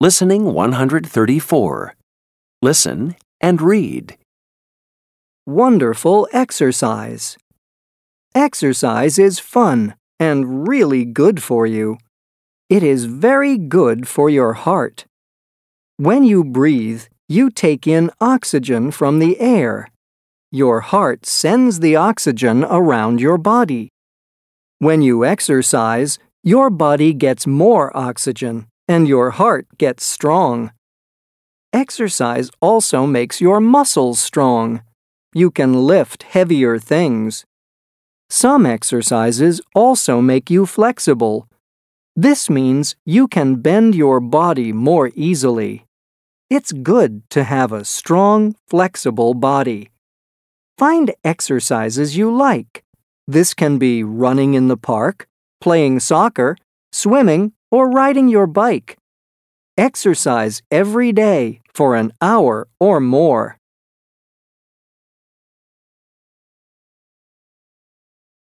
Listening 134. Listen and read. Wonderful exercise. Exercise is fun and really good for you. It is very good for your heart. When you breathe, you take in oxygen from the air. Your heart sends the oxygen around your body. When you exercise, your body gets more oxygen and your heart gets strong. Exercise also makes your muscles strong. You can lift heavier things. Some exercises also make you flexible. This means you can bend your body more easily. It's good to have a strong, flexible body. Find exercises you like. This can be running in the park, playing soccer, swimming, or riding your bike. Exercise every day for an hour or more.